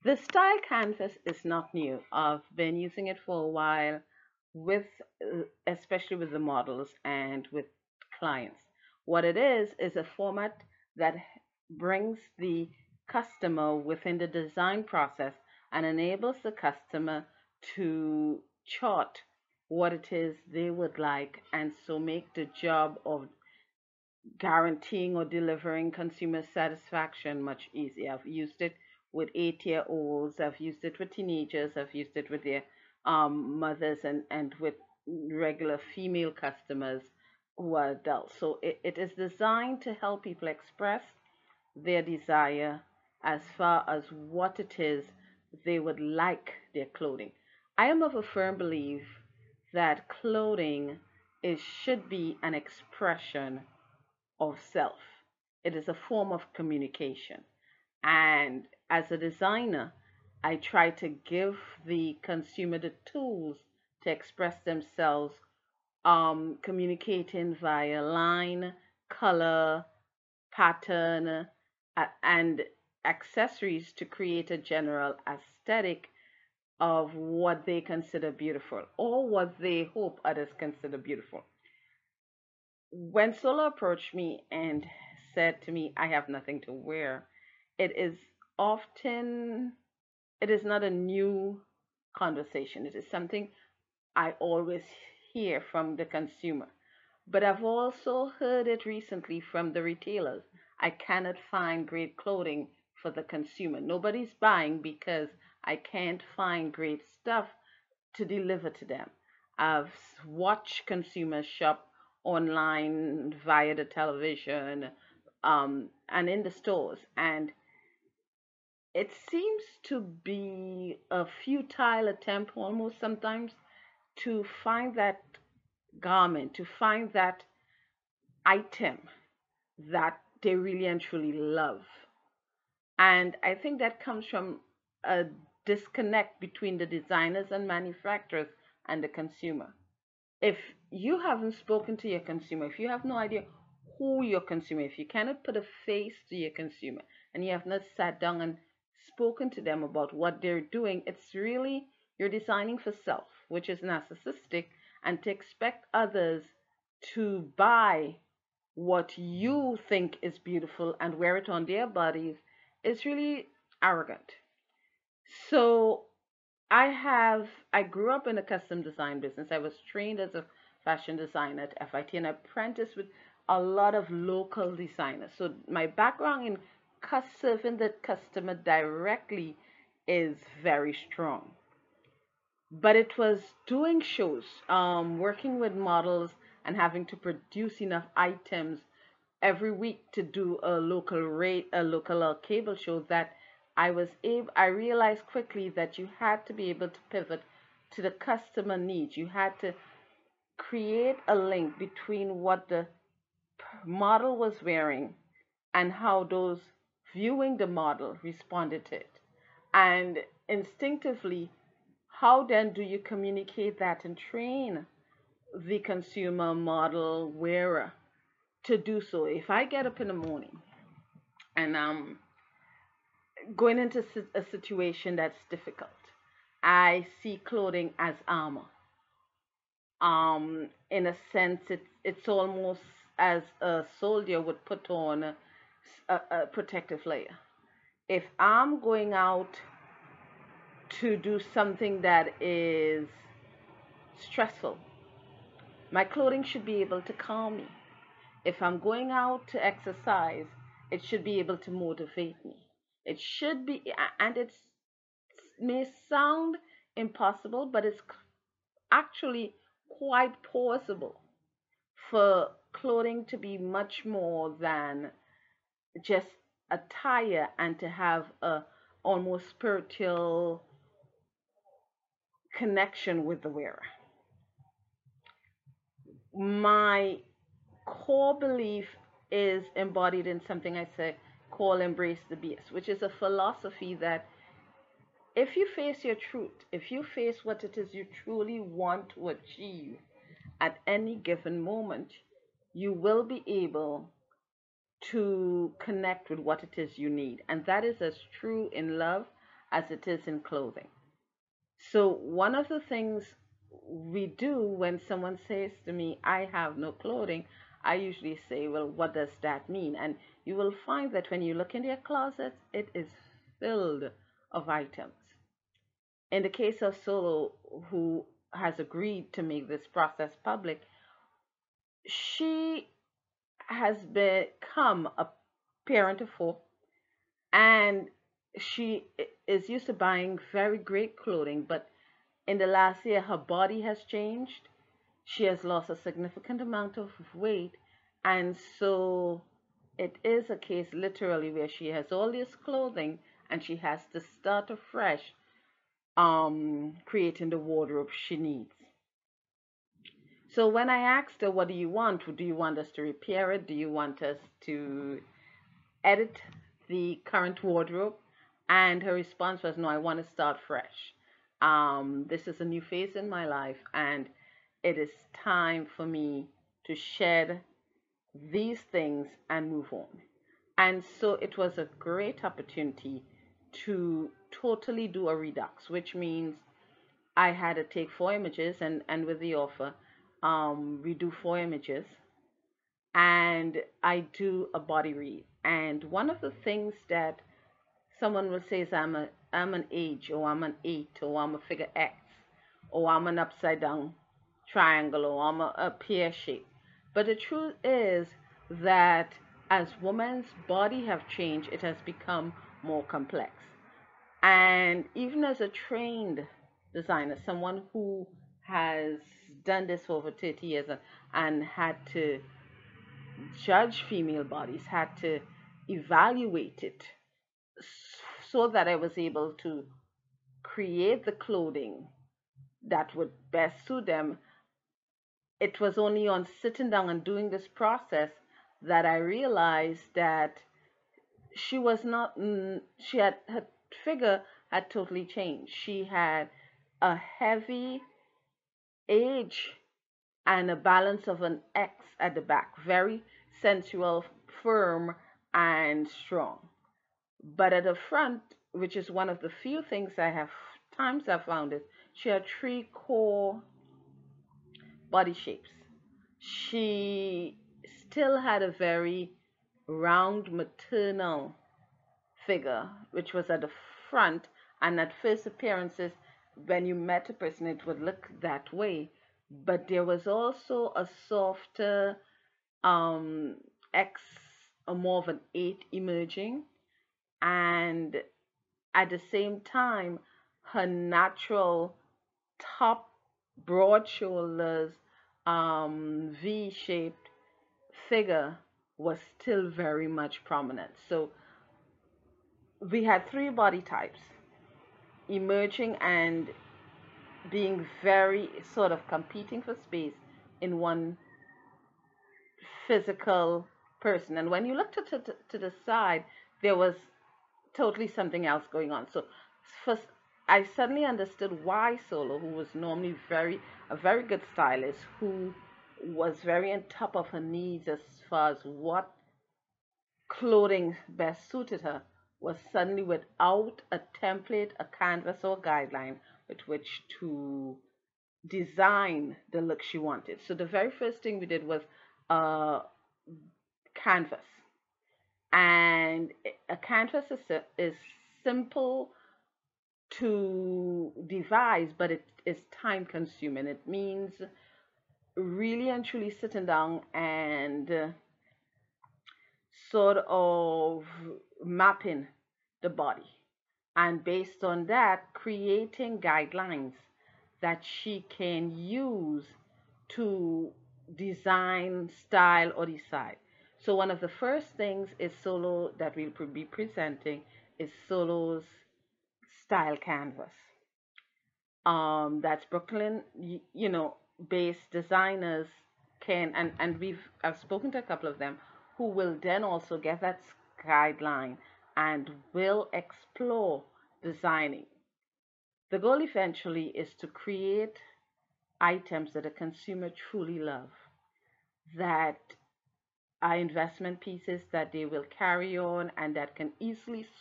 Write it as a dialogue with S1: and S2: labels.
S1: The style canvas is not new. I've been using it for a while with, especially with the models and with clients. What it is a format that brings the customer within the design process and enables the customer to chart what it is they would like and so make the job of guaranteeing or delivering consumer satisfaction much easier. I've used it with 8 year olds, I've used it with teenagers, I've used it with their mothers and with regular female customers who are adults. So it is designed to help people express their desire as far as what it is they would like their clothing. I am of a firm belief that clothing should be an expression of self. It is a form of communication. And as a designer, I try to give the consumer the tools to express themselves, communicating via line, color, pattern, and accessories to create a general aesthetic of what they consider beautiful or what they hope others consider beautiful. When Solo approached me and said to me, I have nothing to wear, it is often, it is not a new conversation. It is something I always hear from the consumer. But I've also heard it recently from the retailers. I cannot find great clothing for the consumer. Nobody's buying because I can't find great stuff to deliver to them. I've watched consumers shop online via the television and in the stores, and it seems to be a futile attempt almost sometimes to find that garment, to find that item that they really and truly love. And I think that comes from a disconnect between the designers and manufacturers and the consumer. If you haven't spoken to your consumer, if you have no idea who your consumer, if you cannot put a face to your consumer and you have not sat down and spoken to them about what they're doing, it's really you're designing for self, which is narcissistic, and to expect others to buy what you think is beautiful and wear it on their bodies is really arrogant. So I grew up in a custom design business. I was trained as a fashion designer at FIT and apprenticed with a lot of local designers. So my background in serving the customer directly is very strong. But it was doing shows, working with models and having to produce enough items every week to do a local cable show that I realized quickly that you had to be able to pivot to the customer needs. You had to create a link between what the model was wearing and how those viewing the model responded to it. And instinctively, how then do you communicate that and train the consumer model wearer to do so? If I get up in the morning and I'm going into a situation that's difficult, I see clothing as armor. In a sense, it's almost as a soldier would put on a protective layer. If I'm going out to do something that is stressful, my clothing should be able to calm me. If I'm going out to exercise, it should be able to motivate me. It should be, and it may sound impossible, but it's actually quite possible for clothing to be much more than just attire and to have a almost spiritual connection with the wearer. My core belief is embodied in something I say call embrace the beast, which is a philosophy that if you face your truth, if you face what it is you truly want to achieve at any given moment, you will be able to connect with what it is you need. And that is as true in love as it is in clothing. So, one of the things we do when someone says to me, I have no clothing, I usually say, well, what does that mean? And you will find that when you look in their closet, it is filled of items. In the case of Solo, who has agreed to make this process public, she has become a parent of four, and she is used to buying very great clothing, but in the last year her body has changed. She has lost a significant amount of weight, and so it is a case literally where she has all this clothing and she has to start afresh, creating the wardrobe she needs. So when I asked her, what do you want? Do you want us to repair it? Do you want us to edit the current wardrobe? And her response was, no, I want to start fresh. This is a new phase in my life, and it is time for me to shed these things and move on. And so it was a great opportunity to totally do a redux, which means I had to take four images, and with the offer, we do four images, and I do a body read. And one of the things that someone will say is, I'm an H, or I'm an 8, or I'm a figure X, or I'm an upside down triangle, or I'm a pear shape. But the truth is that as women's body have changed, it has become more complex. And even as a trained designer, someone who has done this for over 30 years and had to judge female bodies, had to evaluate it so that I was able to create the clothing that would best suit them. It was only on sitting down and doing this process that I realized that she was not, she had, her figure had totally changed. She had a heavy age and a balance of an X at the back, very sensual, firm, and strong. But at the front, which is one of the few things I've found it, she had three core body shapes. She still had a very round maternal figure, which was at the front, and at first appearances, when you met a person, it would look that way. But there was also a softer X, or more of an 8 emerging, and at the same time, her natural top, broad shoulders, V-shaped figure was still very much prominent. So we had three body types emerging and being very sort of competing for space in one physical person. And when you looked to the side, there was totally something else going on. So first, I suddenly understood why Solo, who was normally a very good stylist, who was very on top of her needs as far as what clothing best suited her, was suddenly without a template, a canvas, or a guideline with which to design the look she wanted. So the very first thing we did was a canvas. And a canvas is simple to devise, but it is time consuming. It means really and truly sitting down and sort of mapping the body, and based on that, creating guidelines that she can use to design, style, or decide. So one of the first things is Solo that we'll be presenting is Solo's style canvas. That's Brooklyn, based designers can, and I've spoken to a couple of them who will then also get that guideline and will explore designing. The goal eventually is to create items that a consumer truly love, that are investment pieces that they will carry on and that can easily